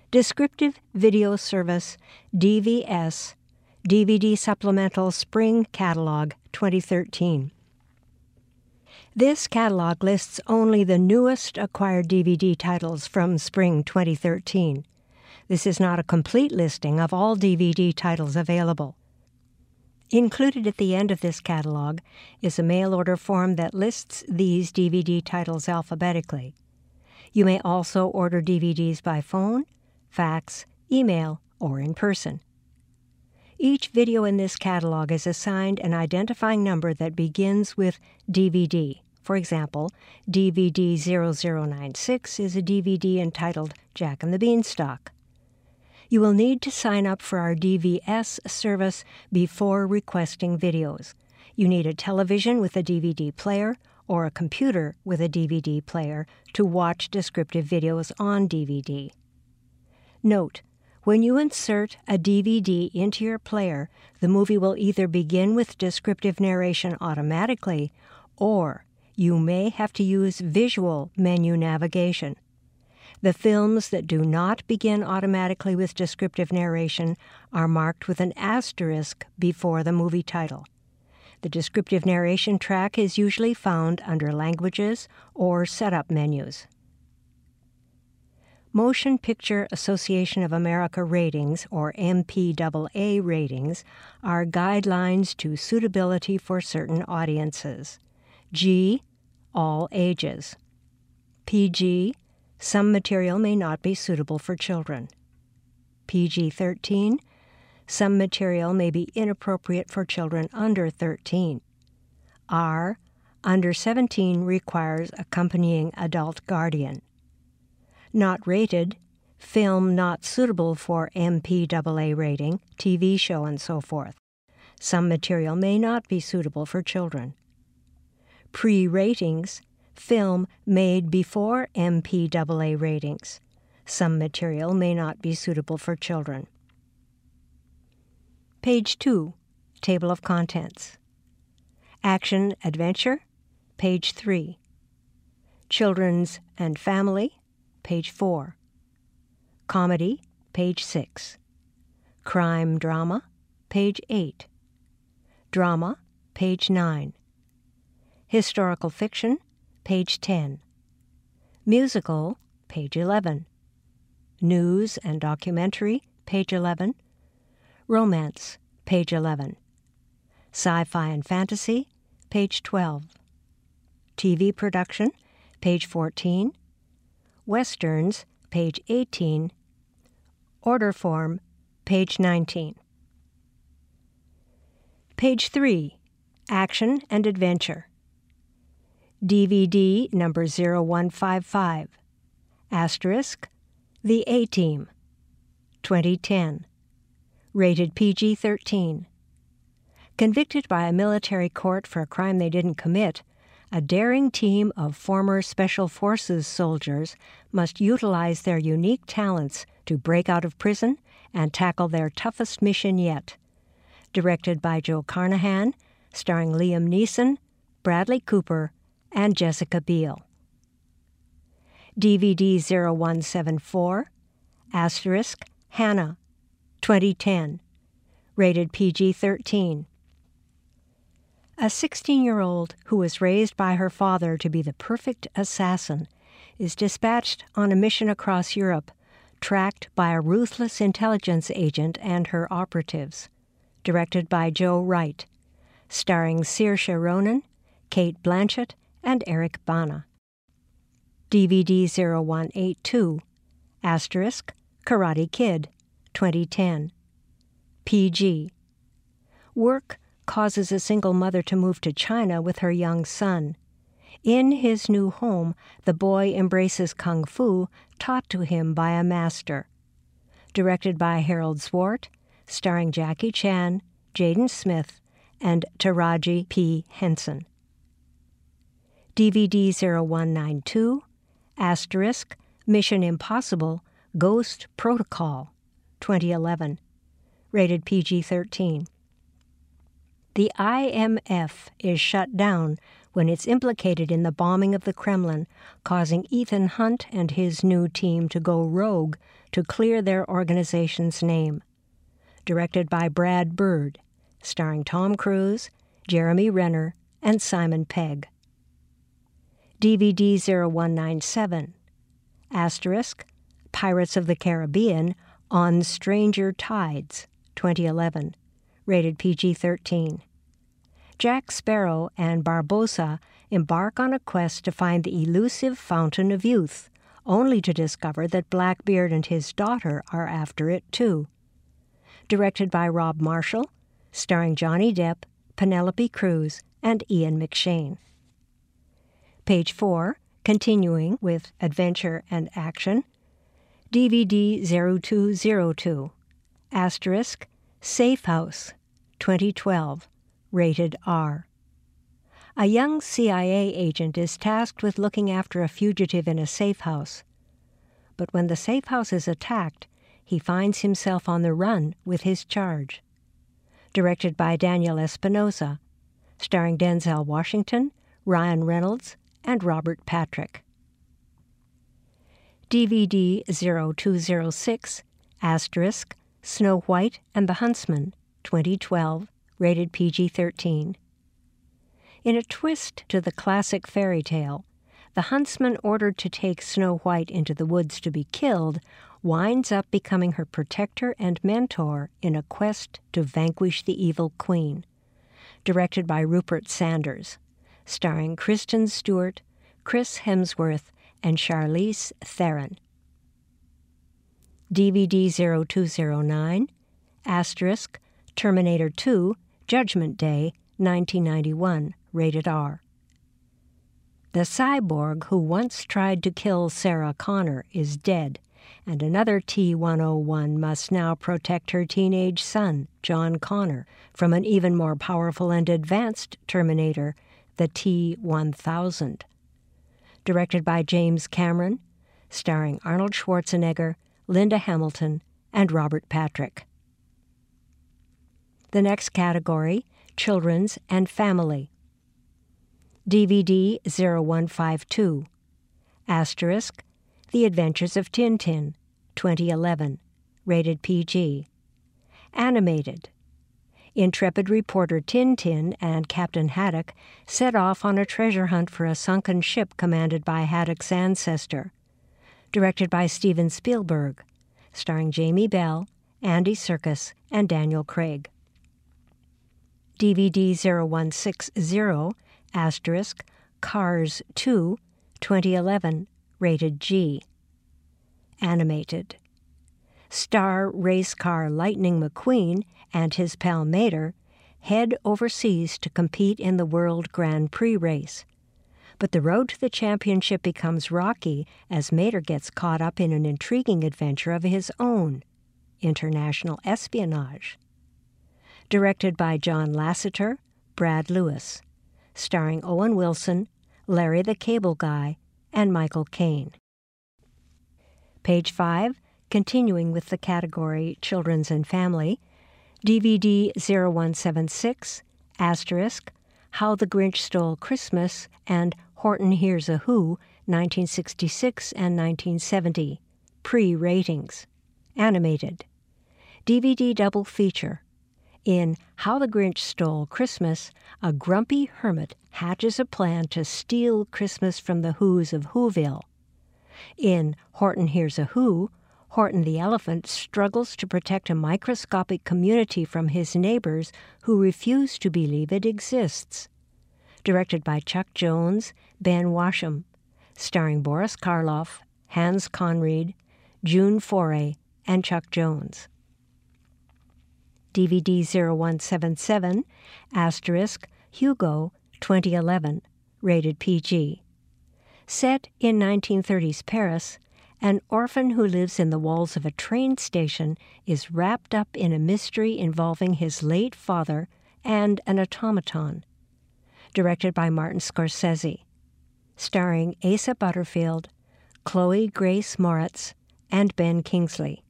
Descriptive Video Service, DVS, DVD Supplemental Spring Catalog 2013. This catalog lists only the newest acquired DVD titles from Spring 2013. This is not a complete listing of all DVD titles available. Included at the end of this catalog is a mail order form that lists these DVD titles alphabetically. You may also order DVDs by phone, fax, email, or in person. Each video in this catalog is assigned an identifying number that begins with DVD. For example, DVD 0096 is a DVD entitled Jack and the Beanstalk. You will need to sign up for our DVS service before requesting videos. You need a television with a DVD player or a computer with a DVD player to watch descriptive videos on DVD. Note, when you insert a DVD into your player, the movie will either begin with descriptive narration automatically, or you may have to use visual menu navigation. The films that do not begin automatically with descriptive narration are marked with an asterisk before the movie title. The descriptive narration track is usually found under Languages or Setup menus. Motion Picture Association of America ratings, or MPAA ratings, are guidelines to suitability for certain audiences. G, all ages. PG, some material may not be suitable for children. PG-13, some material may be inappropriate for children under 13. R, under 17 requires accompanying adult guardian. Not rated, film not suitable for MPAA rating, TV show, and so forth. Some material may not be suitable for children. Pre-ratings, film made before MPAA ratings. Some material may not be suitable for children. Page 2, Table of Contents. Action Adventure, page 3. Children's and Family, page 4. Comedy, page 6. Crime Drama, page 8. Drama, page 9. Historical Fiction, page 10. Musical, page 11. News and Documentary, page 11. Romance, page 11. Sci-Fi and Fantasy, page 12. TV Production, page 14. Westerns, page 18. Order Form, page 19. Page 3, Action and Adventure. DVD number 0155, asterisk, The A-Team, 2010, rated PG-13. Convicted by a military court for a crime they didn't commit, a daring team of former Special Forces soldiers must utilize their unique talents to break out of prison and tackle their toughest mission yet. Directed by Joe Carnahan, starring Liam Neeson, Bradley Cooper, and Jessica Biel. DVD 0174, asterisk, Hannah, 2010, rated PG-13. A 16-year-old who was raised by her father to be the perfect assassin is dispatched on a mission across Europe, tracked by a ruthless intelligence agent and her operatives. Directed by Joe Wright, starring Saoirse Ronan, Cate Blanchett, and Eric Bana. DVD 0182, asterisk, Karate Kid, 2010. PG. Work causes a single mother to move to China with her young son. In his new home, the boy embraces kung fu taught to him by a master. Directed by Harold Swart, starring Jackie Chan, Jaden Smith, and Taraji P. Henson. DVD 0192, asterisk, Mission Impossible, Ghost Protocol, 2011, rated PG-13. The IMF is shut down when it's implicated in the bombing of the Kremlin, causing Ethan Hunt and his new team to go rogue to clear their organization's name. Directed by Brad Bird, starring Tom Cruise, Jeremy Renner, and Simon Pegg. DVD 0197, *, Pirates of the Caribbean, On Stranger Tides, 2011, rated PG-13. Jack Sparrow and Barbossa embark on a quest to find the elusive Fountain of Youth, only to discover that Blackbeard and his daughter are after it too. Directed by Rob Marshall, starring Johnny Depp, Penelope Cruz, and Ian McShane. Page 4, continuing with adventure and action, DVD 0202, *, Safe House, 2012, rated R. A young CIA agent is tasked with looking after a fugitive in a safe house. But when the safe house is attacked, he finds himself on the run with his charge. Directed by Daniel Espinosa, starring Denzel Washington, Ryan Reynolds, and Robert Patrick. DVD 0206, *, Snow White and the Huntsman, 2012, rated PG-13. In a twist to the classic fairy tale, the huntsman ordered to take Snow White into the woods to be killed winds up becoming her protector and mentor in a quest to vanquish the evil queen. Directed by Rupert Sanders, starring Kristen Stewart, Chris Hemsworth, and Charlize Theron. DVD 0209, *, Terminator 2, Judgment Day, 1991, rated R. The cyborg who once tried to kill Sarah Connor is dead, and another T-101 must now protect her teenage son, John Connor, from an even more powerful and advanced Terminator, the T-1000. Directed by James Cameron, starring Arnold Schwarzenegger, Linda Hamilton, and Robert Patrick. The next category, Children's and Family. DVD 0152, *, The Adventures of Tintin, 2011, rated PG. Animated. Intrepid reporter Tintin and Captain Haddock set off on a treasure hunt for a sunken ship commanded by Haddock's ancestor. Directed by Steven Spielberg, starring Jamie Bell, Andy Serkis, and Daniel Craig. DVD 0160, Cars 2, 2011, rated G. Animated. Star race car Lightning McQueen and his pal Mater head overseas to compete in the World Grand Prix race. But the road to the championship becomes rocky as Mater gets caught up in an intriguing adventure of his own, international espionage. Directed by John Lasseter, Brad Lewis, starring Owen Wilson, Larry the Cable Guy, and Michael Caine. Page 5, continuing with the category Children's and Family, DVD 0176, *, How the Grinch Stole Christmas, and Horton Hears a Who, 1966 and 1970, pre-ratings. Animated. DVD double feature. In How the Grinch Stole Christmas, a grumpy hermit hatches a plan to steal Christmas from the Whos of Whoville. In Horton Hears a Who, Horton the elephant struggles to protect a microscopic community from his neighbors who refuse to believe it exists. Directed by Chuck Jones, Ben Washam, starring Boris Karloff, Hans Conried, June Foray, and Chuck Jones. DVD 0177, *, Hugo, 2011, rated PG. Set in 1930s Paris, an orphan who lives in the walls of a train station is wrapped up in a mystery involving his late father and an automaton. Directed by Martin Scorsese, starring Asa Butterfield, Chloe Grace Moretz, and Ben Kingsley.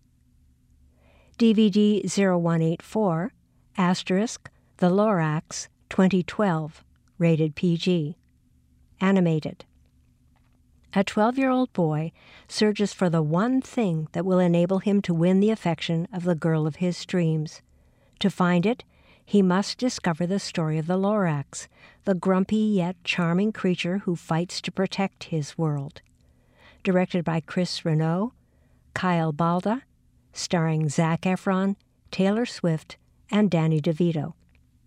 DVD 0184, *, The Lorax, 2012, rated PG. Animated. A 12-year-old boy searches for the one thing that will enable him to win the affection of the girl of his dreams. To find it, he must discover the story of the Lorax, the grumpy yet charming creature who fights to protect his world. Directed by Chris Renaud, Kyle Balda, starring Zac Efron, Taylor Swift, and Danny DeVito.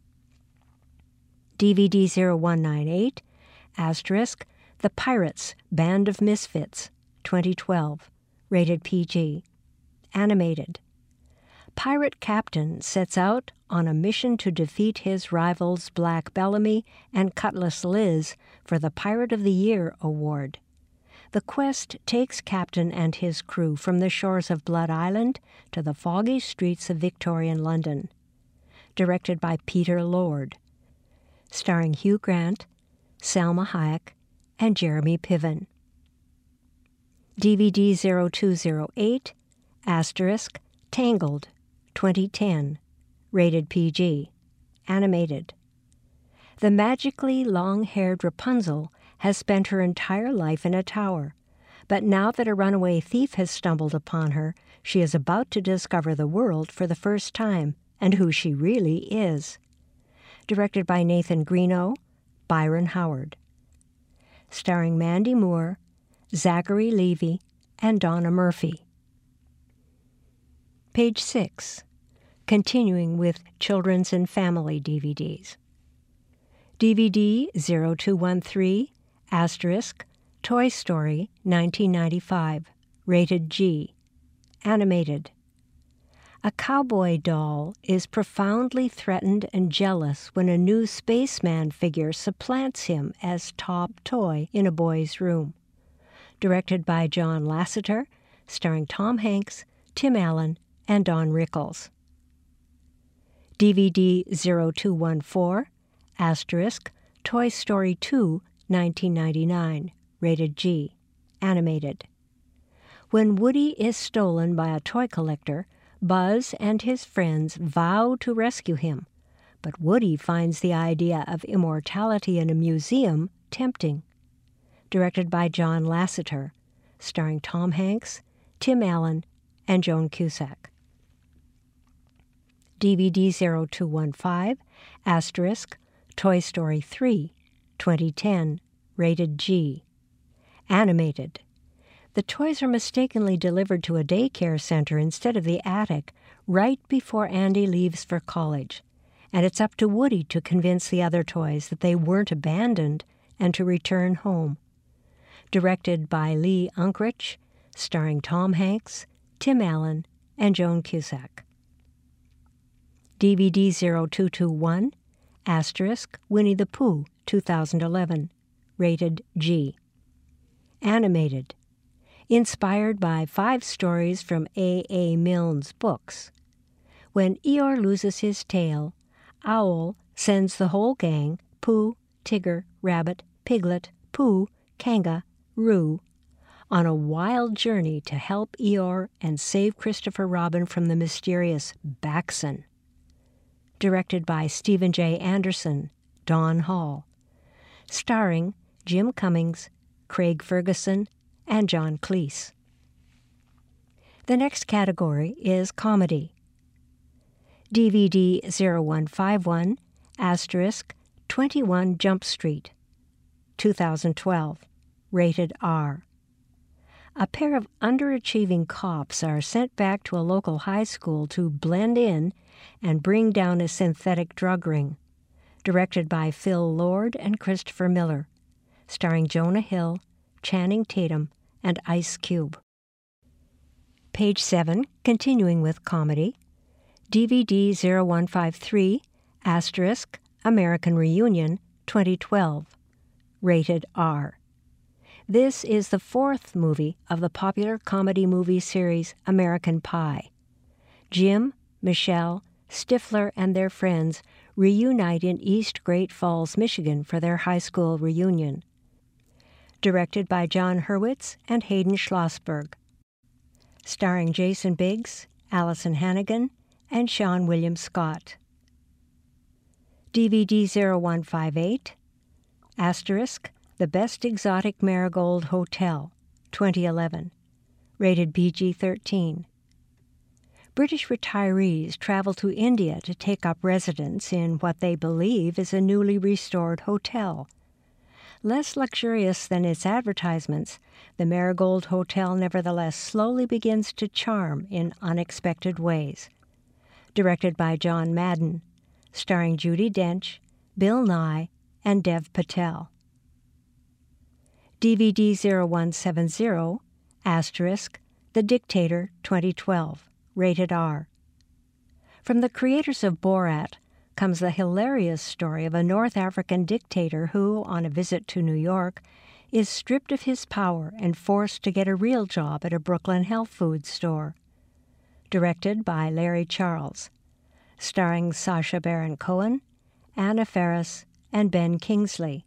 DVD 0198, *The Pirates, Band of Misfits, 2012, rated PG. Animated. Pirate Captain sets out on a mission to defeat his rivals Black Bellamy and Cutlass Liz for the Pirate of the Year award. The quest takes Captain and his crew from the shores of Blood Island to the foggy streets of Victorian London. Directed by Peter Lord. Starring Hugh Grant, Salma Hayek, and Jeremy Piven. DVD 0208, Tangled, 2010, rated PG. Animated. The magically long-haired Rapunzel has spent her entire life in a tower, but now that a runaway thief has stumbled upon her, she is about to discover the world for the first time and who she really is. Directed by Nathan Greeno, Byron Howard. Starring Mandy Moore, Zachary Levi, and Donna Murphy. Page 6. Continuing with Children's and Family DVDs. DVD 0213, Toy Story 1995, rated G. Animated. A cowboy doll is profoundly threatened and jealous when a new spaceman figure supplants him as top toy in a boy's room. Directed by John Lasseter, starring Tom Hanks, Tim Allen, and Don Rickles. DVD 0214, Toy Story 2, 1999, rated G. Animated. When Woody is stolen by a toy collector, Buzz and his friends vow to rescue him, but Woody finds the idea of immortality in a museum tempting. Directed by John Lasseter, starring Tom Hanks, Tim Allen, and Joan Cusack. DVD 0215, Toy Story 3, 2010, rated G. Animated. The toys are mistakenly delivered to a daycare center instead of the attic right before Andy leaves for college, and it's up to Woody to convince the other toys that they weren't abandoned and to return home. Directed by Lee Unkrich, starring Tom Hanks, Tim Allen, and Joan Cusack. DVD 0221, Winnie the Pooh, 2011, rated G. Animated. Inspired by 5 stories from A. Milne's books. When Eeyore loses his tail, Owl sends the whole gang, Pooh, Tigger, Rabbit, Piglet, Pooh, Kanga, Roo, on a wild journey to help Eeyore and save Christopher Robin from the mysterious Baxen. Directed by Stephen J. Anderson, Don Hall. Starring Jim Cummings, Craig Ferguson, and John Cleese. The next category is comedy. DVD 0151, 21 Jump Street, 2012, rated R. A pair of underachieving cops are sent back to a local high school to blend in and bring down a synthetic drug ring. Directed by Phil Lord and Christopher Miller. Starring Jonah Hill, Channing Tatum, and Ice Cube. Page 7, continuing with comedy. DVD 0153, American Reunion, 2012, rated R. This is the 4th movie of the popular comedy movie series American Pie. Jim, Michelle, Stifler, and their friends reunite in East Great Falls, Michigan for their high school reunion. Directed by John Hurwitz and Hayden Schlossberg. Starring Jason Biggs, Allison Hannigan, and Sean William Scott. DVD 0158, The Best Exotic Marigold Hotel, 2011. Rated PG-13. British retirees travel to India to take up residence in what they believe is a newly restored hotel. Less luxurious than its advertisements, the Marigold Hotel nevertheless slowly begins to charm in unexpected ways. Directed by John Madden, starring Judi Dench, Bill Nye, and Dev Patel. DVD 0170, asterisk, The Dictator, 2012, rated R. From the creators of Borat comes the hilarious story of a North African dictator who, on a visit to New York, is stripped of his power and forced to get a real job at a Brooklyn health food store. Directed by Larry Charles, starring Sacha Baron Cohen, Anna Faris, and Ben Kingsley.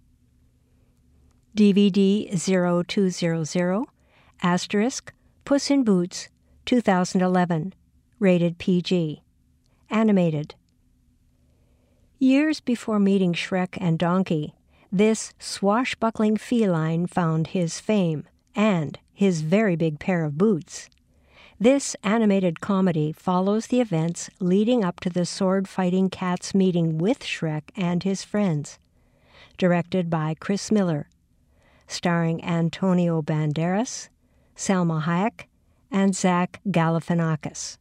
DVD 0200, asterisk, Puss in Boots, 2011, rated PG. Animated. Years before meeting Shrek and Donkey, this swashbuckling feline found his fame and his very big pair of boots. This animated comedy follows the events leading up to the sword-fighting cat's meeting with Shrek and his friends. Directed by Chris Miller, starring Antonio Banderas, Salma Hayek, and Zach Galifianakis.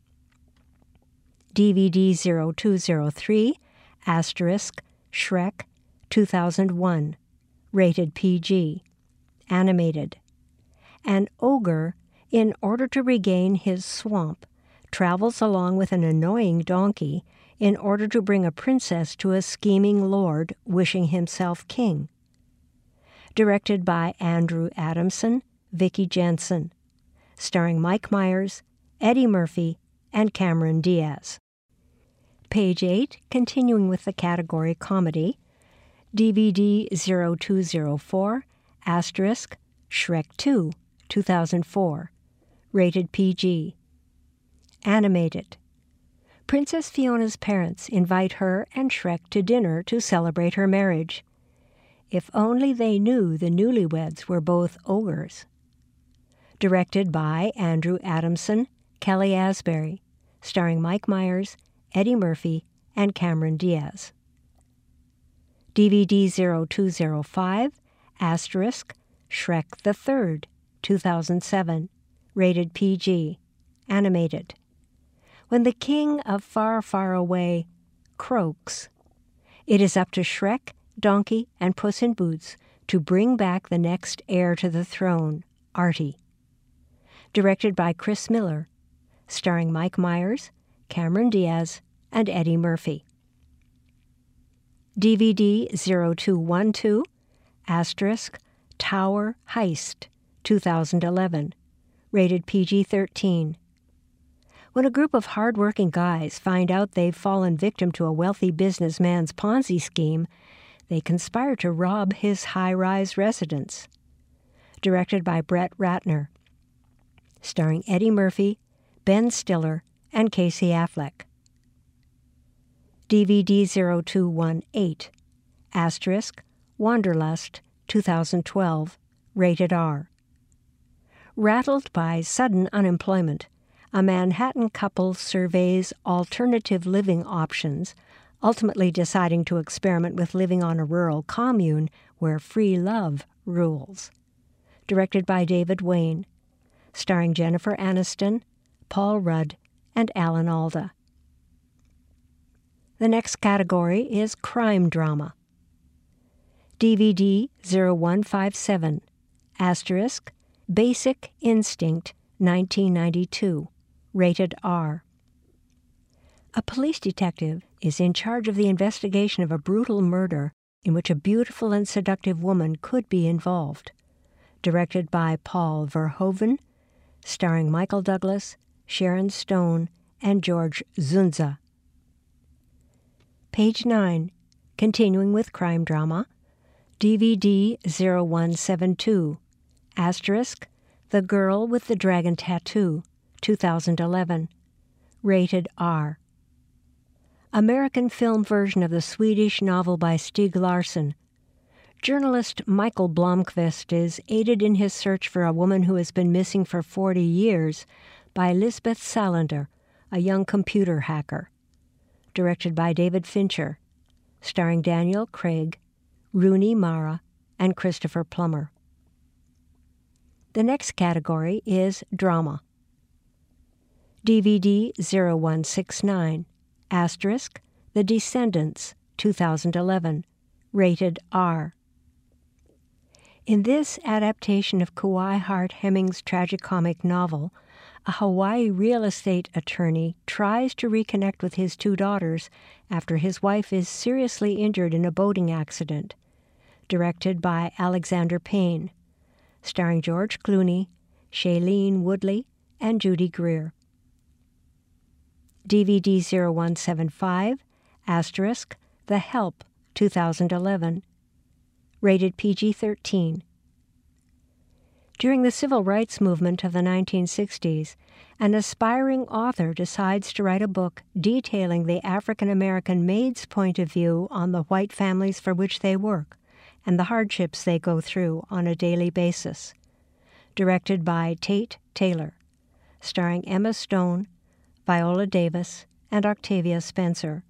DVD 0203, asterisk, Shrek, 2001, rated PG. Animated. An ogre, in order to regain his swamp, travels along with an annoying donkey in order to bring a princess to a scheming lord wishing himself king. Directed by Andrew Adamson, Vicky Jensen, starring Mike Myers, Eddie Murphy, and Cameron Diaz. Page 8, continuing with the category comedy, DVD 0204, asterisk, Shrek 2, 2004, rated PG. Animated. Princess Fiona's parents invite her and Shrek to dinner to celebrate her marriage. If only they knew the newlyweds were both ogres. Directed by Andrew Adamson, Kelly Asbury, starring Mike Myers, Eddie Murphy, and Cameron Diaz. DVD 0205, asterisk, Shrek the Third, 2007, rated PG, animated. When the king of Far, Far Away croaks, it is up to Shrek, Donkey, and Puss in Boots to bring back the next heir to the throne, Artie. Directed by Chris Miller, starring Mike Myers, Cameron Diaz, and Eddie Murphy. DVD 0212, asterisk, Tower Heist, 2011, rated PG-13. When a group of hard-working guys find out they've fallen victim to a wealthy businessman's Ponzi scheme, they conspire to rob his high-rise residence. Directed by Brett Ratner, starring Eddie Murphy, Ben Stiller, and Casey Affleck. DVD 0218, asterisk, Wanderlust, 2012, rated R. Rattled by sudden unemployment, a Manhattan couple surveys alternative living options, ultimately deciding to experiment with living on a rural commune where free love rules. Directed by David Wayne, starring Jennifer Aniston, Paul Rudd, and Alan Alda. The next category is crime drama. DVD 0157, asterisk, Basic Instinct, 1992, rated R. A police detective is in charge of the investigation of a brutal murder in which a beautiful and seductive woman could be involved. Directed by Paul Verhoeven, starring Michael Douglas, Sharon Stone, and George Zunza. Page 9, continuing with crime drama, DVD 0172, asterisk, The Girl with the Dragon Tattoo, 2011, rated R. American film version of the Swedish novel by Stieg Larsson. Journalist Michael Blomqvist is aided in his search for a woman who has been missing for 40 years by Lisbeth Salander, a young computer hacker. Directed by David Fincher, starring Daniel Craig, Rooney Mara, and Christopher Plummer. The next category is drama. DVD 0169, asterisk, The Descendants, 2011, rated R. In this adaptation of Kauai Hart Hemmings' tragicomic novel, a Hawaii real estate attorney tries to reconnect with his two daughters after his wife is seriously injured in a boating accident. Directed by Alexander Payne, starring George Clooney, Shailene Woodley, and Judy Greer. DVD 0175, asterisk, The Help, 2011, rated PG-13. During the civil rights movement of the 1960s, an aspiring author decides to write a book detailing the African-American maid's point of view on the white families for which they work and the hardships they go through on a daily basis. Directed by Tate Taylor, starring Emma Stone, Viola Davis, and Octavia Spencer.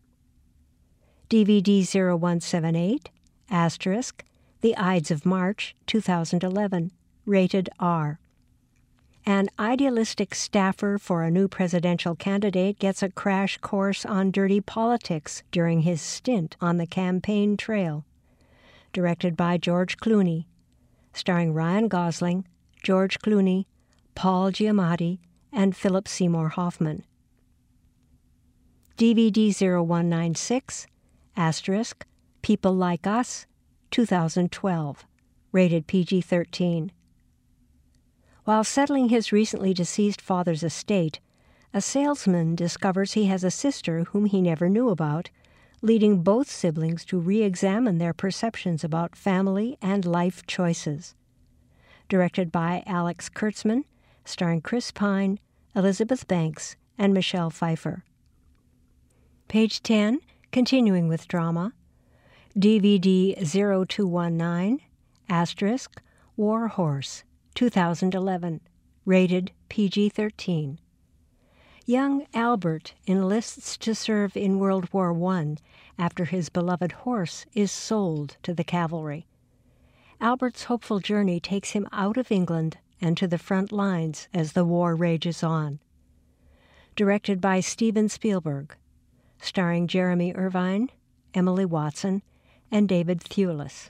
DVD 0178, asterisk, The Ides of March, 2011, rated R. An idealistic staffer for a new presidential candidate gets a crash course on dirty politics during his stint on the campaign trail. Directed by George Clooney, starring Ryan Gosling, George Clooney, Paul Giamatti, and Philip Seymour Hoffman. DVD 0196, asterisk, People Like Us, 2012, rated PG-13. While settling his recently deceased father's estate, a salesman discovers he has a sister whom he never knew about, leading both siblings to re-examine their perceptions about family and life choices. Directed by Alex Kurtzman, starring Chris Pine, Elizabeth Banks, and Michelle Pfeiffer. Page 10, continuing with drama, DVD 0219, asterisk, War Horse, 2011, rated PG-13. Young Albert enlists to serve in World War I after his beloved horse is sold to the cavalry. Albert's hopeful journey takes him out of England and to the front lines as the war rages on. Directed by Steven Spielberg, starring Jeremy Irvine, Emily Watson, and David Thewlis.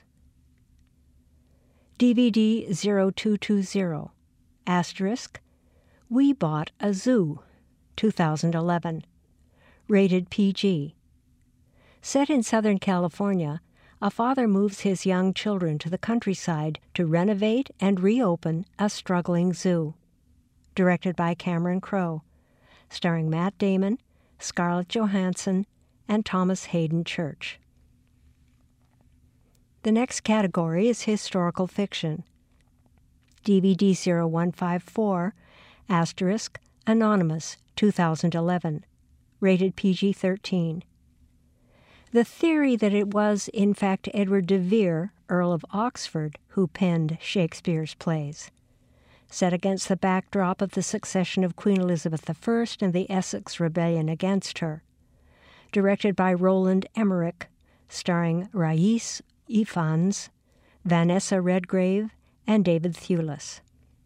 DVD 0220, asterisk, We Bought a Zoo, 2011, rated PG. Set in Southern California, a father moves his young children to the countryside to renovate and reopen a struggling zoo. Directed by Cameron Crowe, starring Matt Damon, Scarlett Johansson, and Thomas Hayden Church. The next category is historical fiction. DVD 0154, asterisk, Anonymous, 2011, rated PG-13. The theory that it was, in fact, Edward de Vere, Earl of Oxford, who penned Shakespeare's plays. Set against the backdrop of the succession of Queen Elizabeth I and the Essex Rebellion against her. Directed by Roland Emmerich, starring Rais Ifans, Vanessa Redgrave, and David Thewlis.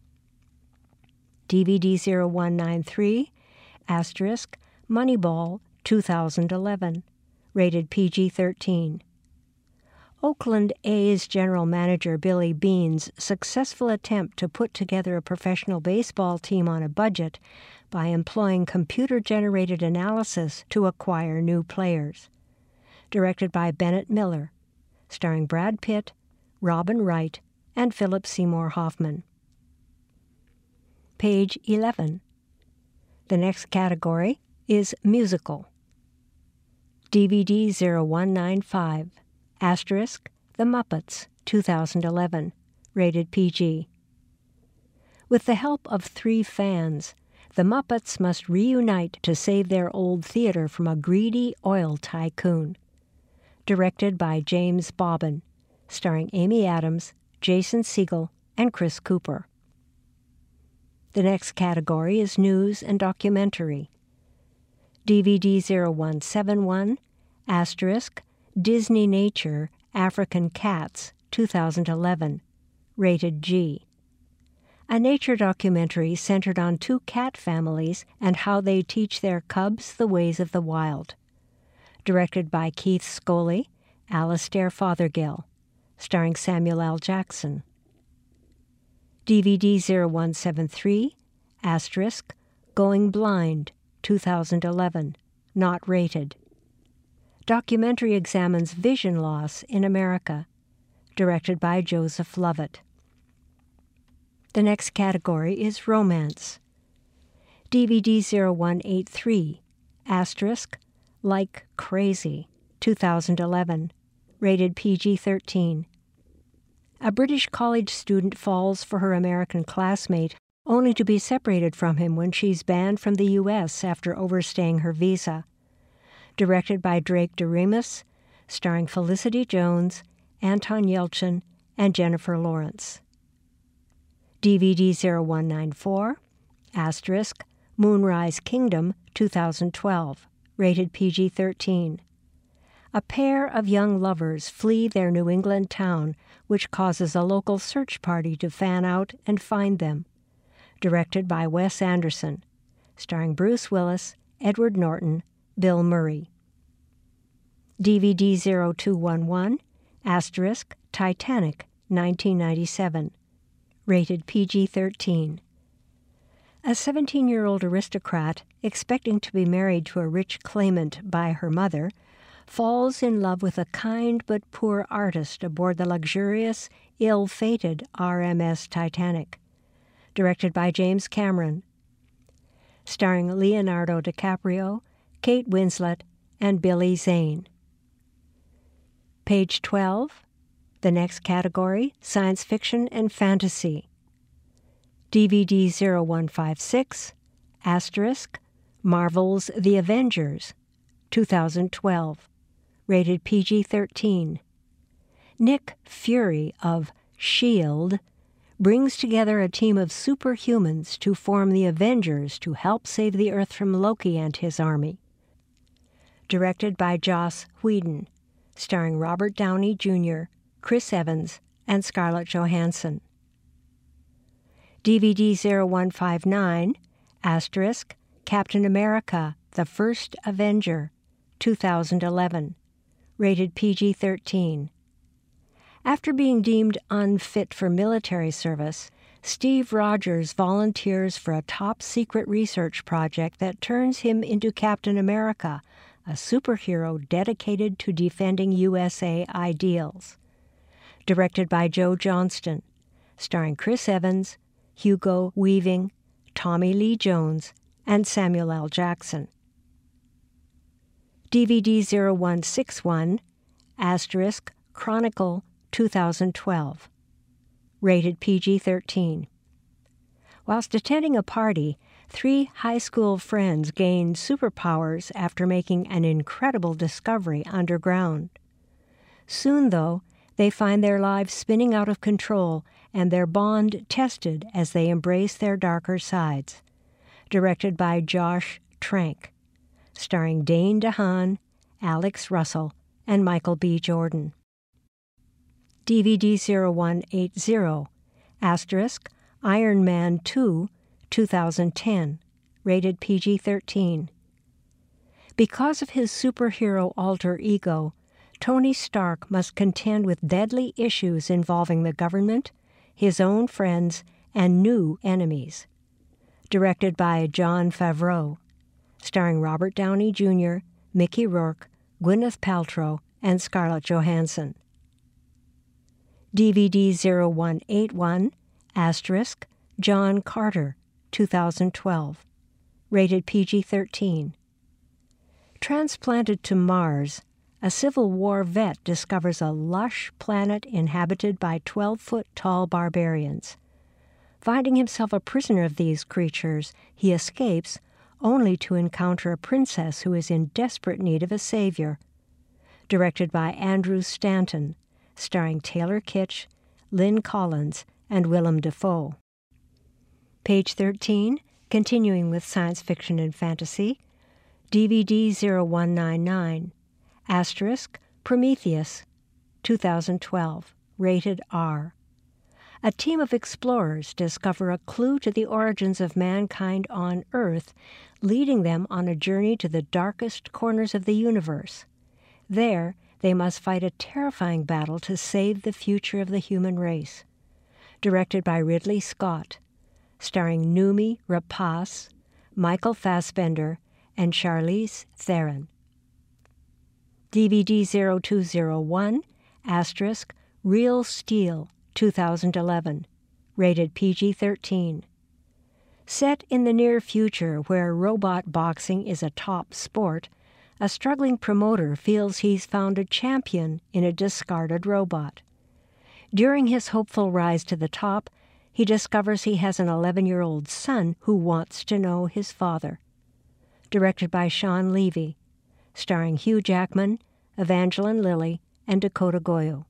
DVD 0193, asterisk, Moneyball, 2011, rated PG-13. Oakland A's general manager Billy Beane's successful attempt to put together a professional baseball team on a budget by employing computer-generated analysis to acquire new players. Directed by Bennett Miller, starring Brad Pitt, Robin Wright, and Philip Seymour Hoffman. Page 11. The next category is musical. DVD 0195, asterisk, The Muppets, 2011, rated PG. With the help of 3 fans, the Muppets must reunite to save their old theater from a greedy oil tycoon. Directed by James Bobbin, starring Amy Adams, Jason Segel, and Chris Cooper. The next category is news and documentary. DVD 0171, asterisk, Disney Nature, African Cats, 2011, rated G. A nature documentary centered on two cat families and how they teach their cubs the ways of the wild. Directed by Keith Scoley, Alastair Fothergill, starring Samuel L. Jackson. DVD 0173, asterisk, Going Blind, 2011, not rated. Documentary examines vision loss in America, directed by Joseph Lovett. The next category is romance. DVD 0183, asterisk, Like Crazy, 2011, rated PG-13. A British college student falls for her American classmate, only to be separated from him when she's banned from the U.S. after overstaying her visa. Directed by Drake Doremus, starring Felicity Jones, Anton Yelchin, and Jennifer Lawrence. DVD 0194, asterisk, Moonrise Kingdom, 2012, rated PG-13. A pair of young lovers flee their New England town, which causes a local search party to fan out and find them. Directed by Wes Anderson, starring Bruce Willis, Edward Norton, Bill Murray. DVD 0211, asterisk, Titanic, 1997, rated PG-13. A 17-year-old aristocrat, expecting to be married to a rich claimant by her mother, falls in love with a kind but poor artist aboard the luxurious, ill-fated RMS Titanic. Directed by James Cameron. Starring Leonardo DiCaprio, Kate Winslet, and Billy Zane. Page 12. The next category, science fiction and fantasy. DVD 0156, asterisk, Marvel's The Avengers, 2012, rated PG-13. Nick Fury of S.H.I.E.L.D. brings together a team of superhumans to form the Avengers to help save the Earth from Loki and his army. Directed by Joss Whedon, starring Robert Downey Jr., Chris Evans, and Scarlett Johansson. DVD 0159, asterisk, Captain America, The First Avenger, 2011, rated PG-13. After being deemed unfit for military service, Steve Rogers volunteers for a top-secret research project that turns him into Captain America, a superhero dedicated to defending USA ideals. Directed by Joe Johnston, starring Chris Evans, Hugo Weaving, Tommy Lee Jones, and Samuel L. Jackson. DVD 0161, asterisk, Chronicle, 2012, rated PG-13. Whilst attending a party, 3 high school friends gain superpowers after making an incredible discovery underground. Soon, though, they find their lives spinning out of control and their bond tested as they embrace their darker sides. Directed by Josh Trank, starring Dane DeHaan, Alex Russell, and Michael B. Jordan. DVD 0180, asterisk, Iron Man 2, 2010, rated PG-13. Because of his superhero alter ego, Tony Stark must contend with deadly issues involving the government, his own friends, and new enemies. Directed by Jon Favreau, starring Robert Downey Jr., Mickey Rourke, Gwyneth Paltrow, and Scarlett Johansson. DVD 0181, asterisk, John Carter, 2012, rated PG-13. Transplanted to Mars, a Civil War vet discovers a lush planet inhabited by 12-foot-tall barbarians. Finding himself a prisoner of these creatures, he escapes, only to encounter a princess who is in desperate need of a savior. Directed by Andrew Stanton, starring Taylor Kitsch, Lynn Collins, and Willem Dafoe. Page 13, continuing with science fiction and fantasy, DVD 0199, asterisk, Prometheus, 2012, rated R. A team of explorers discover a clue to the origins of mankind on Earth, leading them on a journey to the darkest corners of the universe. There, they must fight a terrifying battle to save the future of the human race. Directed by Ridley Scott, starring Noomi Rapace, Michael Fassbender, and Charlize Theron. DVD 0201, asterisk, Real Steel, 2011, rated PG-13. Set in the near future where robot boxing is a top sport, a struggling promoter feels he's found a champion in a discarded robot. During his hopeful rise to the top, he discovers he has an 11-year-old son who wants to know his father. Directed by Sean Levy, starring Hugh Jackman, Evangeline Lilly, and Dakota Goyo.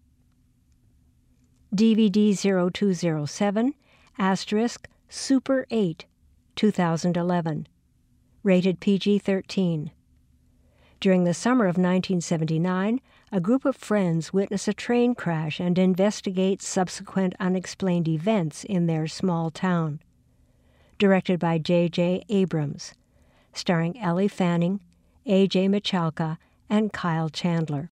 DVD 0207, asterisk, Super 8, 2011, rated PG-13. During the summer of 1979, a group of friends witness a train crash and investigate subsequent unexplained events in their small town. Directed by J.J. Abrams, starring Ellie Fanning, A.J. Michalka, and Kyle Chandler.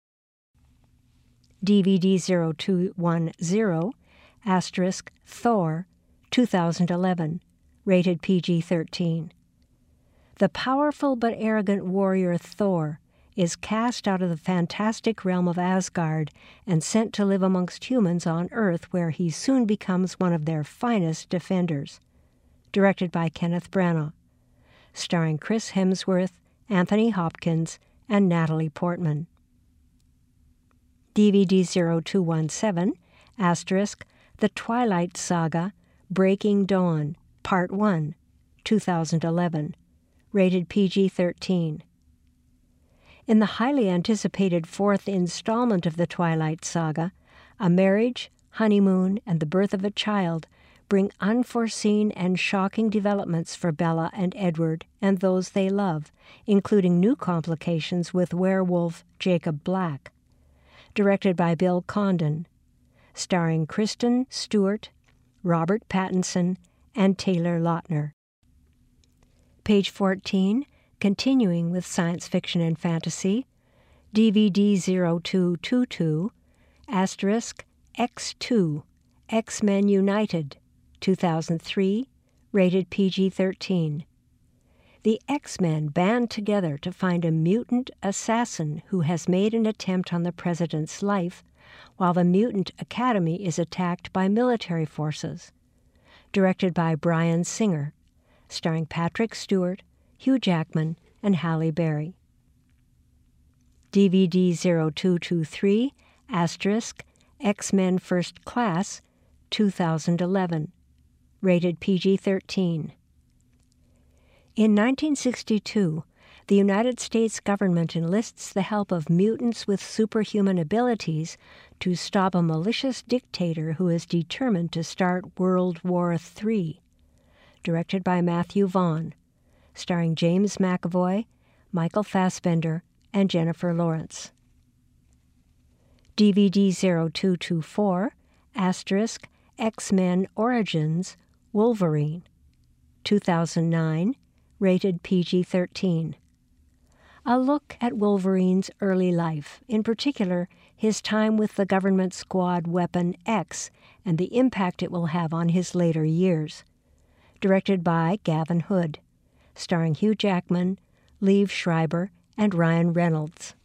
DVD 0210, asterisk, Thor, 2011, rated PG-13. The powerful but arrogant warrior Thor is cast out of the fantastic realm of Asgard and sent to live amongst humans on Earth, where he soon becomes one of their finest defenders. Directed by Kenneth Branagh, starring Chris Hemsworth, Anthony Hopkins, and Natalie Portman. DVD 0217, asterisk, The Twilight Saga, Breaking Dawn, Part 1, 2011, rated PG-13. In the highly anticipated fourth installment of the Twilight Saga, a marriage, honeymoon, and the birth of a child bring unforeseen and shocking developments for Bella and Edward and those they love, including new complications with werewolf Jacob Black. Directed by Bill Condon, starring Kristen Stewart, Robert Pattinson, and Taylor Lautner. Page 14, continuing with science fiction and fantasy, DVD 0222, asterisk, X2, X-Men United, 2003, rated PG-13. The X-Men band together to find a mutant assassin who has made an attempt on the president's life, while the mutant academy is attacked by military forces. Directed by Bryan Singer, starring Patrick Stewart, Hugh Jackman, and Halle Berry. DVD 0223, asterisk, X-Men First Class, 2011, rated PG-13. In 1962, the United States government enlists the help of mutants with superhuman abilities to stop a malicious dictator who is determined to start World War III. Directed by Matthew Vaughn, starring James McAvoy, Michael Fassbender, and Jennifer Lawrence. DVD 0224, asterisk, X-Men Origins, Wolverine, 2009, rated PG-13. A look at Wolverine's early life, in particular his time with the government squad Weapon X and the impact it will have on his later years. Directed by Gavin Hood, starring Hugh Jackman, Liev Schreiber, and Ryan Reynolds.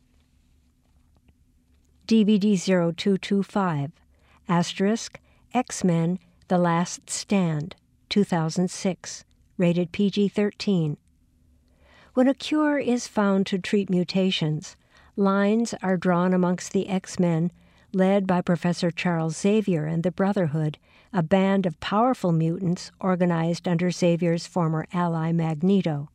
DVD 0225, asterisk, X-Men The Last Stand, 2006, rated PG-13. When a cure is found to treat mutations, lines are drawn amongst the X-Men, led by Professor Charles Xavier and the Brotherhood, a band of powerful mutants organized under Xavier's former ally Magneto.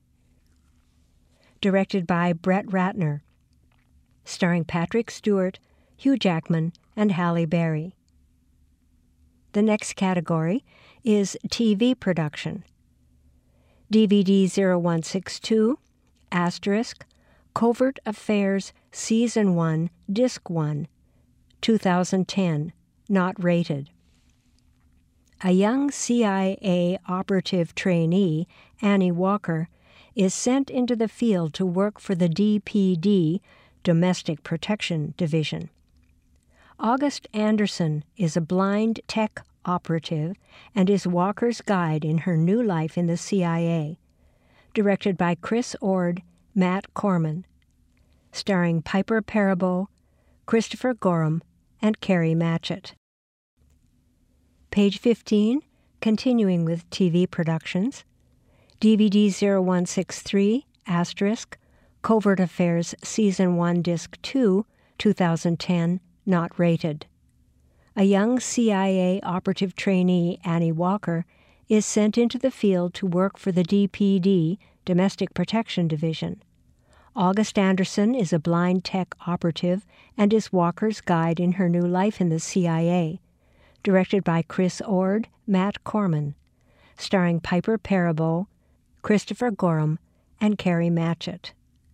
Directed by Brett Ratner, starring Patrick Stewart, Hugh Jackman, and Halle Berry. The next category is TV production. DVD 0162, asterisk, Covert Affairs Season 1, Disc 1, 2010, not rated. A young CIA operative trainee, Annie Walker, is sent into the field to work for the DPD, Domestic Protection Division. August Anderson is a blind tech operative and is Walker's guide in her new life in the CIA. Directed by Chris Ord, Matt Corman. Starring Piper Perabo, Christopher Gorham, and Carrie Matchett. Page 15, continuing with TV productions. DVD 0163, asterisk, Covert Affairs Season 1, Disc 2, 2010, not rated. A young CIA operative trainee, Annie Walker, is sent into the field to work for the DPD, Domestic Protection Division. August Anderson is a blind tech operative and is Walker's guide in her new life in the CIA. Directed by Chris Ord, Matt Corman. Starring Piper Perabo, Christopher Gorham, and Carrie Matchett.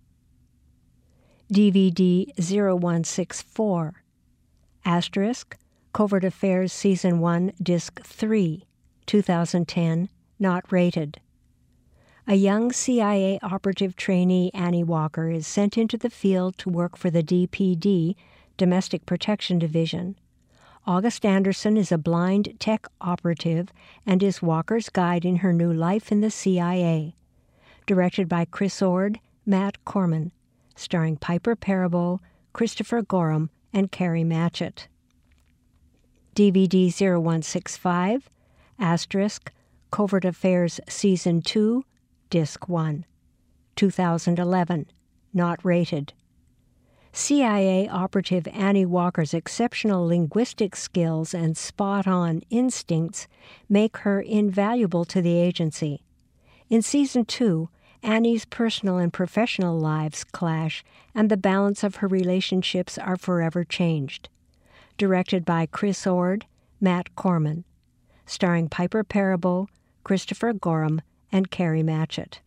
DVD 0164, asterisk, Covert Affairs Season 1, Disc 3, 2010, not rated. A young CIA operative trainee, Annie Walker, is sent into the field to work for the DPD, Domestic Protection Division. August Anderson is a blind tech operative and is Walker's guide in her new life in the CIA. Directed by Chris Ord, Matt Corman. Starring Piper Perabo, Christopher Gorham, and Carrie Matchett. DVD 0165, asterisk, Covert Affairs Season 2, Disc 1, 2011, not rated. CIA operative Annie Walker's exceptional linguistic skills and spot-on instincts make her invaluable to the agency. In Season 2, Annie's personal and professional lives clash, and the balance of her relationships are forever changed. Directed by Chris Ord, Matt Corman. Starring Piper Perabo, Christopher Gorham, and Carrie Matchett.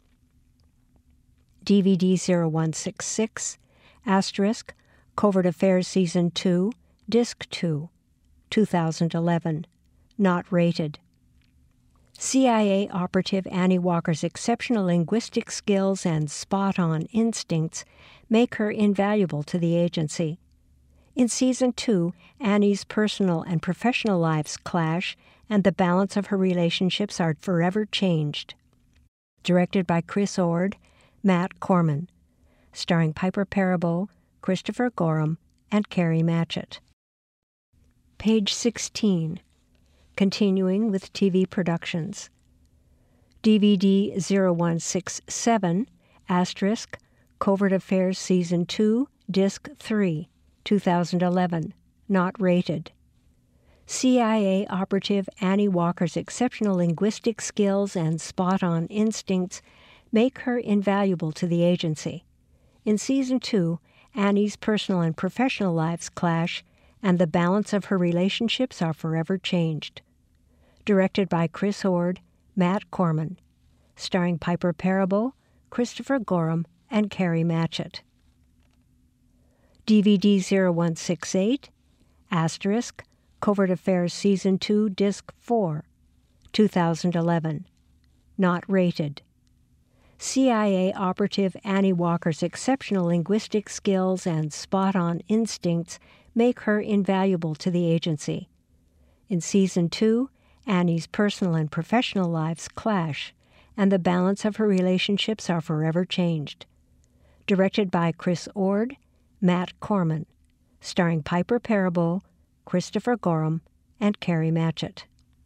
DVD 0166, asterisk, Covert Affairs Season 2, Disc 2, 2011, not rated. CIA operative Annie Walker's exceptional linguistic skills and spot-on instincts make her invaluable to the agency. In Season 2, Annie's personal and professional lives clash, and the balance of her relationships are forever changed. Directed by Chris Ord, Matt Corman. Starring Piper Perabo, Christopher Gorham, and Carrie Matchett. Page 16. Continuing with TV productions. DVD 0167, asterisk, Covert Affairs Season 2, Disc 3, 2011, not rated. CIA operative Annie Walker's exceptional linguistic skills and spot-on instincts make her invaluable to the agency. In Season 2, Annie's personal and professional lives clash, and the balance of her relationships are forever changed. Directed by Chris Ord, Matt Corman. Starring Piper Perabo, Christopher Gorham, and Carrie Matchett. DVD 0168, asterisk, Covert Affairs Season 2, Disc 4, 2011, not rated. CIA operative Annie Walker's exceptional linguistic skills and spot-on instincts make her invaluable to the agency. In Season 2, Annie's personal and professional lives clash, and the balance of her relationships are forever changed. Directed by Chris Ord, Matt Corman. Starring Piper Perabo, Christopher Gorham, and Carrie Matchett.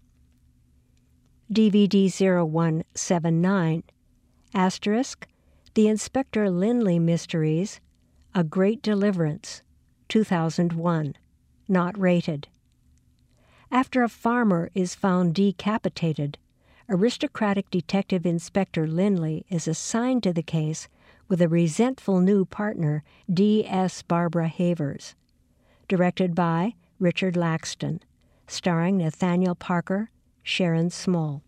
DVD 0179, asterisk, The Inspector Lynley Mysteries, A Great Deliverance, 2001, not rated. After a farmer is found decapitated, aristocratic Detective Inspector Lynley is assigned to the case with a resentful new partner, D.S. Barbara Havers. Directed by Richard Laxton, starring Nathaniel Parker, Sharon Small.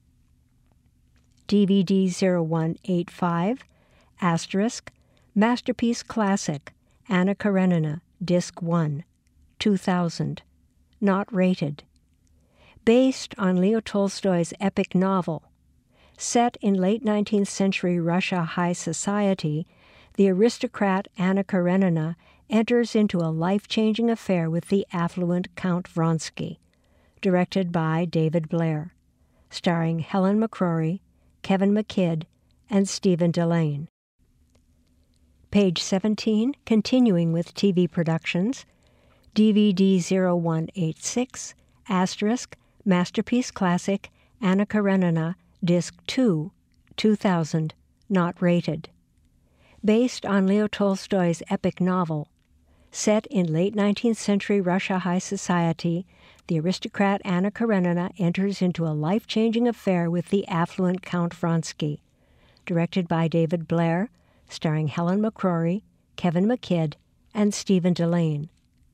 DVD 0185, asterisk, Masterpiece Classic, Anna Karenina, Disc 1, 2000, not rated. Based on Leo Tolstoy's epic novel. Set in late 19th century Russia high society, the aristocrat Anna Karenina enters into a life-changing affair with the affluent Count Vronsky, directed by David Blair, starring Helen McCrory, Kevin McKidd, and Stephen Dillane. Page 17, continuing with TV productions, DVD 0186, asterisk, Masterpiece Classic, Anna Karenina, Disc 2, 2000, not rated. Based on Leo Tolstoy's epic novel. Set in late 19th century Russia high society, the aristocrat Anna Karenina enters into a life-changing affair with the affluent Count Vronsky, directed by David Blair, starring Helen McCrory, Kevin McKidd, and Stephen Dillane.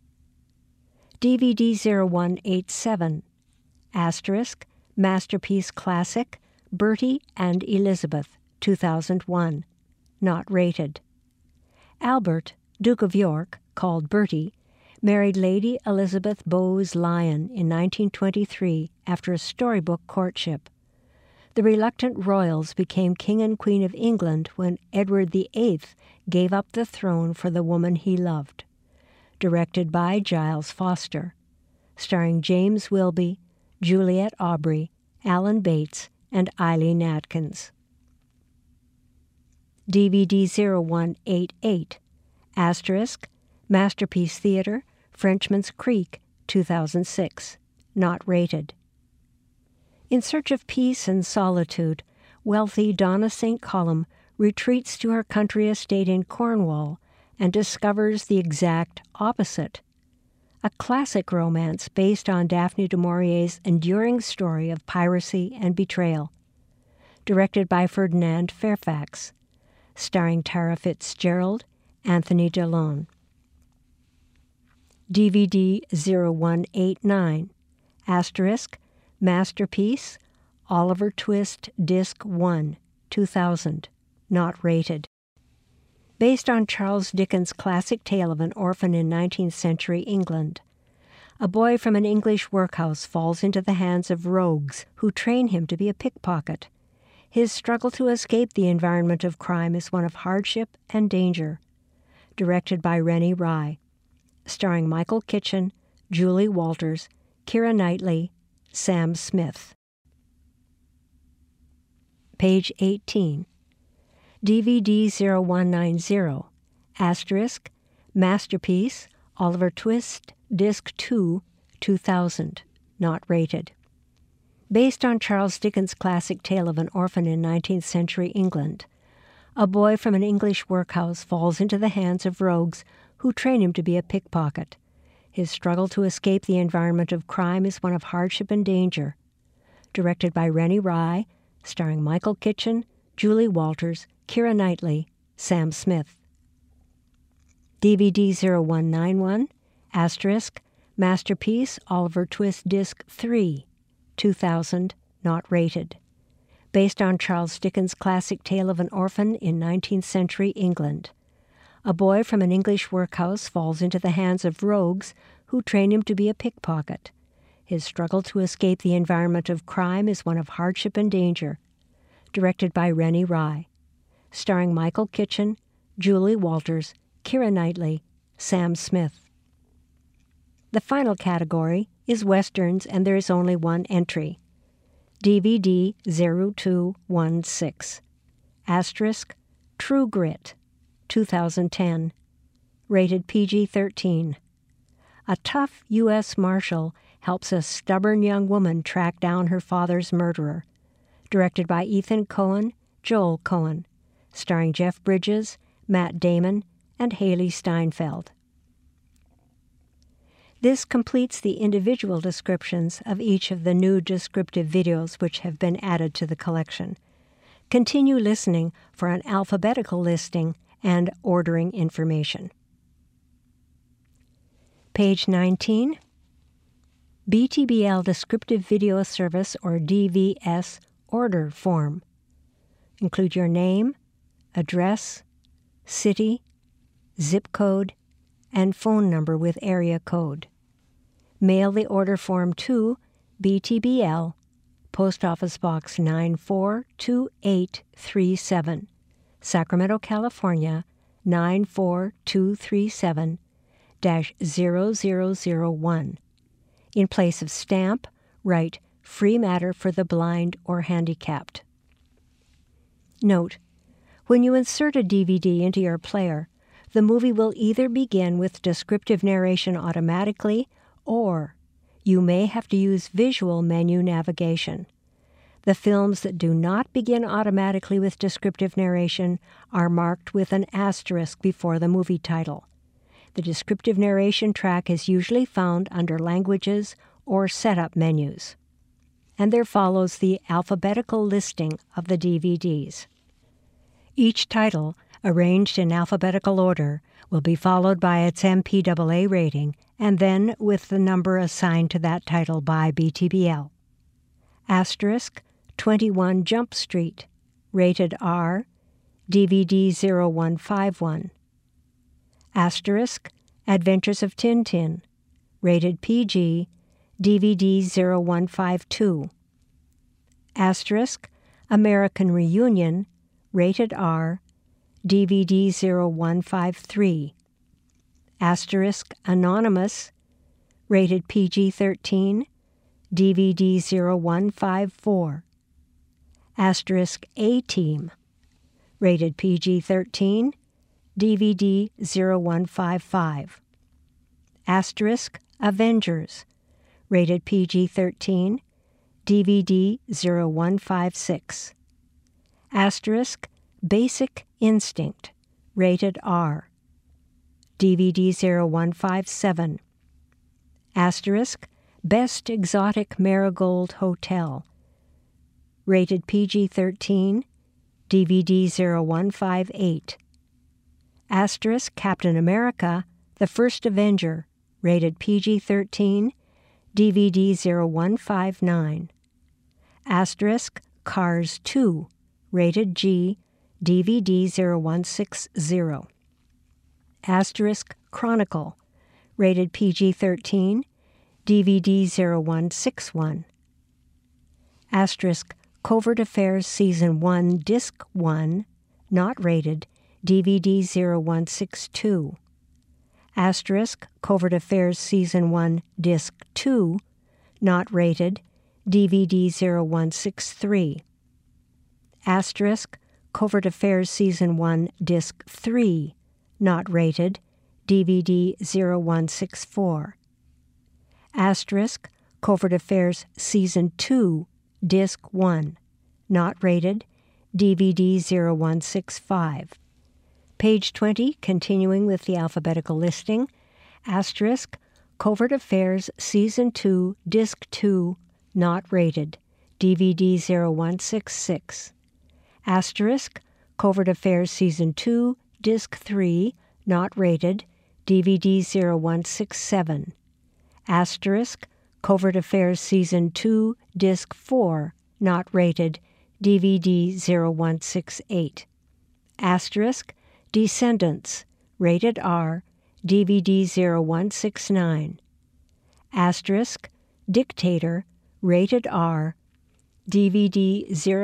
DVD 0187, asterisk, Masterpiece Classic, Bertie and Elizabeth, 2001, not rated. Albert, Duke of York, called Bertie, married Lady Elizabeth Bowes Lyon in 1923 after a storybook courtship. The reluctant royals became King and Queen of England when Edward VIII gave up the throne for the woman he loved. Directed by Giles Foster. Starring James Wilby, Juliette Aubrey, Alan Bates, and Eileen Atkins. DVD 0188, asterisk, Masterpiece Theatre, Frenchman's Creek, 2006, not rated. In search of peace and solitude, wealthy Donna St. Column retreats to her country estate in Cornwall and discovers the exact opposite. A classic romance based on Daphne du Maurier's enduring story of piracy and betrayal. Directed by Ferdinand Fairfax. Starring Tara Fitzgerald, Anthony Delon. DVD 0189, asterisk, Masterpiece, Oliver Twist, Disc 1, 2000, not rated. Based on Charles Dickens' classic tale of an orphan in 19th century England. A boy from an English workhouse falls into the hands of rogues who train him to be a pickpocket. His struggle to escape the environment of crime is one of hardship and danger. Directed by Rennie Rye. Starring Michael Kitchen, Julie Walters, Keira Knightley, Sam Smith. Page 18. DVD 0190, asterisk, Masterpiece, Oliver Twist, Disc 2, 2000, not rated. Based on Charles Dickens' classic tale of an orphan in 19th century England. A boy from an English workhouse falls into the hands of rogues who train him to be a pickpocket. His struggle to escape the environment of crime is one of hardship and danger. Directed by Rennie Rye, starring Michael Kitchen, Julie Walters, Keira Knightley, Sam Smith. DVD 0191, asterisk, Masterpiece, Oliver Twist, Disc 3, 2000, not rated. Based on Charles Dickens' classic tale of an orphan in 19th century England. A boy from an English workhouse falls into the hands of rogues who train him to be a pickpocket. His struggle to escape the environment of crime is one of hardship and danger. Directed by Rennie Rye. Starring Michael Kitchen, Julie Walters, Keira Knightley, Sam Smith. The final category is Westerns, and there is only one entry. DVD 0216, asterisk, True Grit, 2010, rated PG-13. A tough U.S. Marshal helps a stubborn young woman track down her father's murderer. Directed by Ethan Coen, Joel Coen, starring Jeff Bridges, Matt Damon, and Haley Steinfeld. This completes the individual descriptions of each of the new descriptive videos which have been added to the collection. Continue listening for an alphabetical listing and ordering information. Page 19, BTBL Descriptive Video Service or DVS order form. Include your name, address, city, zip code, and phone number with area code. Mail the order form to BTBL, Post Office Box 942837, Sacramento, California 94237-0001. In place of stamp, write Free Matter for the Blind or Handicapped. Note: when you insert a DVD into your player, the movie will either begin with descriptive narration automatically, or you may have to use visual menu navigation. The films that do not begin automatically with descriptive narration are marked with an asterisk before the movie title. The descriptive narration track is usually found under Languages or Setup menus. And there follows the alphabetical listing of the DVDs. Each title, arranged in alphabetical order, will be followed by its MPAA rating and then with the number assigned to that title by BTBL. Asterisk 21 Jump Street, rated R, DVD 0151. Asterisk Adventures of Tintin, rated PG, DVD 0152. Asterisk American Reunion, rated R, DVD 0153. Asterisk Anonymous, rated PG-13, DVD 0154. Asterisk A-Team, rated PG-13, DVD 0155. Asterisk Avengers, rated PG-13, DVD 0156. Asterisk Basic Instinct, rated R, DVD 0157. Asterisk Best Exotic Marigold Hotel, rated PG-13, DVD 0158. Asterisk Captain America, The First Avenger, rated PG-13, DVD 0159. Asterisk Cars 2, rated G, DVD 0160. Asterisk Chronicle, rated PG-13, DVD 0161. Asterisk Covert Affairs Season 1, Disc 1, not rated, DVD 0162. Asterisk Covert Affairs Season 1, Disc 2, not rated, DVD 0163. Asterisk Covert Affairs Season 1, Disc 3, not rated, DVD 0164. Asterisk Covert Affairs Season 2, Disc 1, not rated, DVD 0165. Page 20, continuing with the alphabetical listing. Asterisk Covert Affairs Season 2, Disc 2, not rated, DVD 0166. Asterisk Covert Affairs Season 2, Disc 3, not rated, DVD 0167. Asterisk Covert Affairs Season 2, Disc 4, not rated, DVD 0168. Asterisk Descendants, rated R, DVD 0169. Asterisk Dictator, rated R, DVD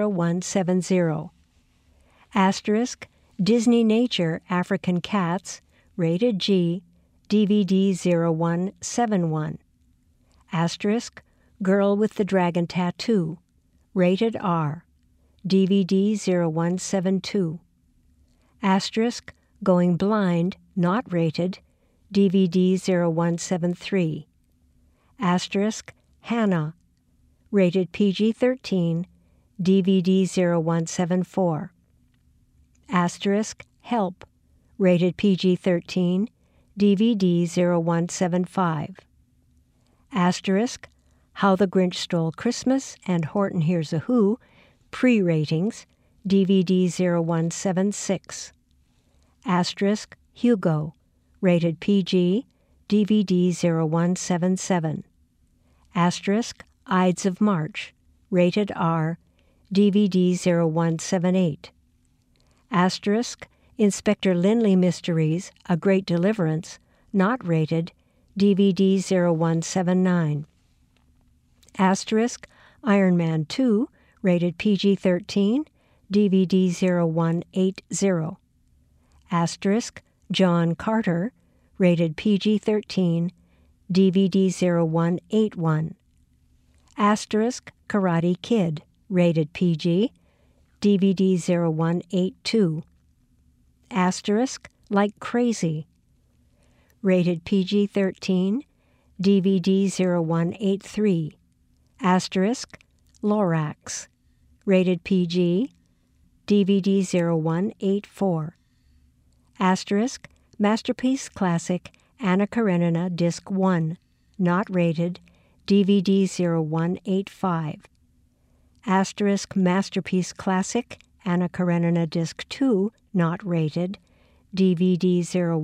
0170. Asterisk Disney Nature African Cats, rated G, DVD 0171. Asterisk Girl with the Dragon Tattoo, rated R, DVD 0172. Asterisk Going Blind, not rated, DVD 0173. Asterisk Hannah, rated PG-13, DVD 0174. Asterisk Help, rated PG-13, DVD 0175. Asterisk How the Grinch Stole Christmas and Horton Hears a Who, pre-ratings, DVD 0176. Asterisk Hugo, rated PG, DVD 0177. Asterisk Ides of March, rated R, DVD 0178. Asterisk Inspector Lynley Mysteries, A Great Deliverance, not rated, DVD 0179. Asterisk Iron Man 2, rated PG-13, DVD 0180. Asterisk John Carter, rated PG-13, DVD 0181. Asterisk Karate Kid, rated PG, DVD 0182. Asterisk Like Crazy, rated PG-13, DVD 0183. Asterisk Lorax, rated PG, DVD 0184. Asterisk Masterpiece Classic Anna Karenina Disc 1, not rated, DVD 0185. Asterisk Masterpiece Classic Anna Karenina Disc 2, not rated, DVD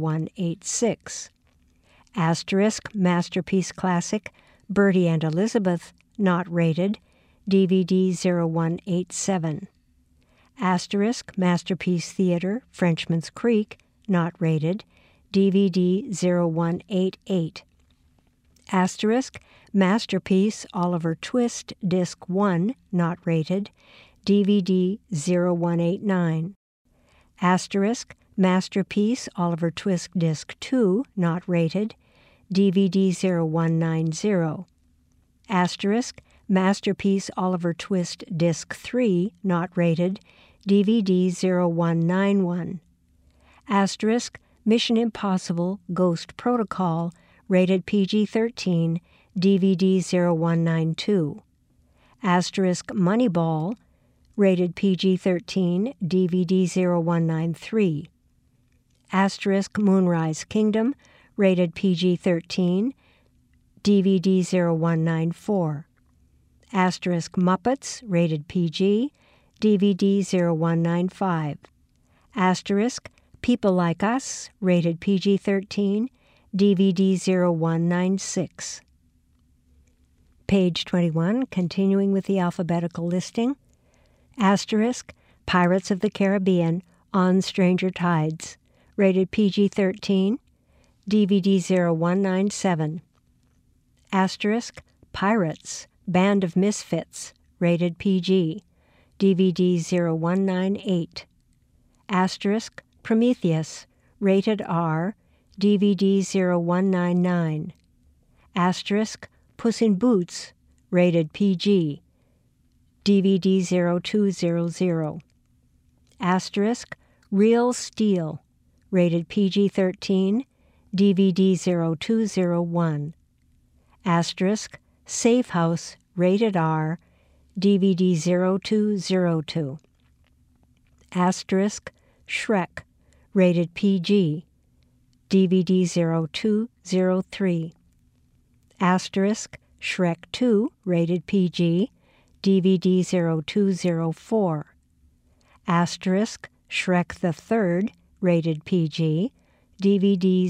0186. Asterisk Masterpiece Classic Bertie and Elizabeth, not rated, DVD 0187. Asterisk Masterpiece Theater Frenchman's Creek, not rated, DVD 0188. Asterisk Masterpiece Oliver Twist Disc 1, not rated, DVD 0189. Asterisk Masterpiece Oliver Twist Disc 2, not rated, DVD 0190. Asterisk Masterpiece Oliver Twist Disc 3, not rated, DVD 0191. Asterisk Mission Impossible Ghost Protocol, rated PG-13, DVD 0192. Asterisk Moneyball, rated PG-13, DVD 0193. Asterisk Moonrise Kingdom, rated PG-13, DVD 0194. Asterisk Muppets, rated PG, DVD 0195. Asterisk People Like Us, rated PG-13, DVD 0196. Page 21, continuing with the alphabetical listing. Asterisk Pirates of the Caribbean On Stranger Tides, rated PG-13, DVD 0197. Asterisk Pirates, Band of Misfits, rated PG, DVD 0198. Asterisk Prometheus, rated R, DVD 0199. Asterisk Puss in Boots, rated PG, DVD 0200. Asterisk Real Steel, rated PG-13, DVD 0201. Asterisk Safe House, rated R, DVD 0202. Asterisk Shrek, rated PG, DVD 0203. Asterisk Shrek 2, rated PG, DVD 0204. Asterisk Shrek the Third, rated PG, DVD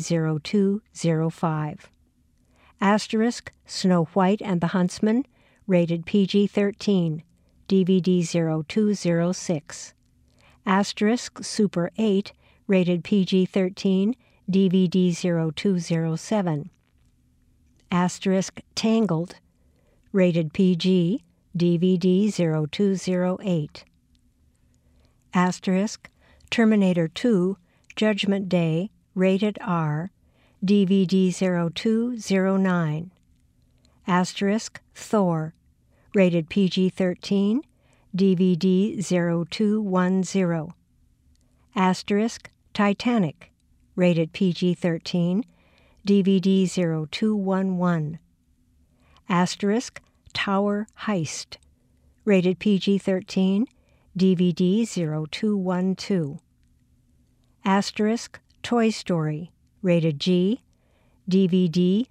0205. Asterisk Snow White and the Huntsman, rated PG-13, DVD 0206. Asterisk Super 8, rated PG-13, DVD 0207. Asterisk Tangled, rated PG, DVD 0208. Asterisk Terminator 2, Judgment Day, rated R, DVD 0209. Asterisk Thor, rated PG-13, DVD 0210. Asterisk Titanic, rated PG-13, DVD 0211. Asterisk Tower Heist, rated PG-13, DVD 0212. Asterisk Toy Story, rated G, DVD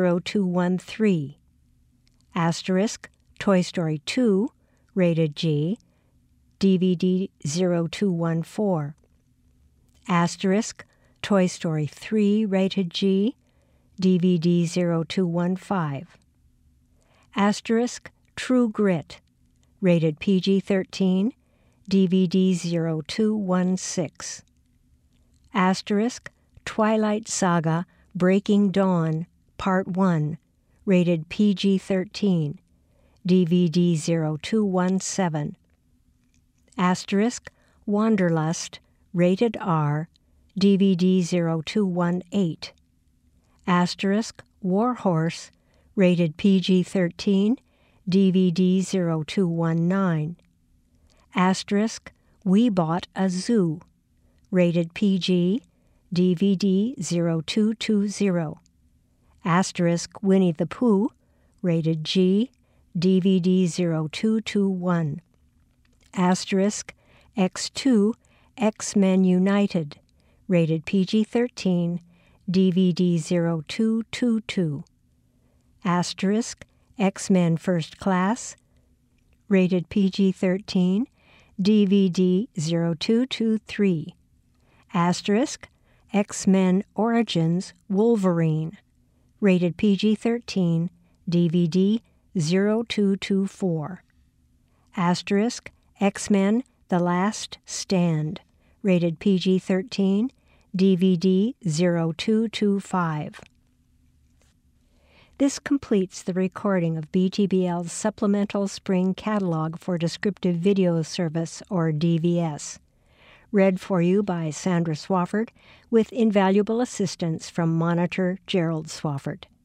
0213. Asterisk Toy Story 2, rated G, DVD 0214. Asterisk Toy Story 3, rated G, DVD 0215. Asterisk True Grit, rated PG-13, DVD 0216. Asterisk Twilight Saga Breaking Dawn, Part 1, rated PG-13, DVD 0217. Asterisk Wanderlust, rated R, DVD 0218. Asterisk Warhorse, rated PG-13, DVD 0219. Asterisk We Bought a Zoo, rated PG, DVD 0220. Asterisk Winnie the Pooh, rated G, DVD 0221. Asterisk X2 X-Men United, rated PG-13, DVD 0222. Asterisk X-Men First Class, rated PG-13, DVD 0223. Asterisk X-Men Origins Wolverine, rated PG-13, DVD 0224. Asterisk X-Men The Last Stand, rated PG-13, DVD 0225. This completes the recording of BTBL's Supplemental Spring Catalog for Descriptive Video Service, or DVS. Read for you by Sandra Swafford, with invaluable assistance from monitor Gerald Swafford.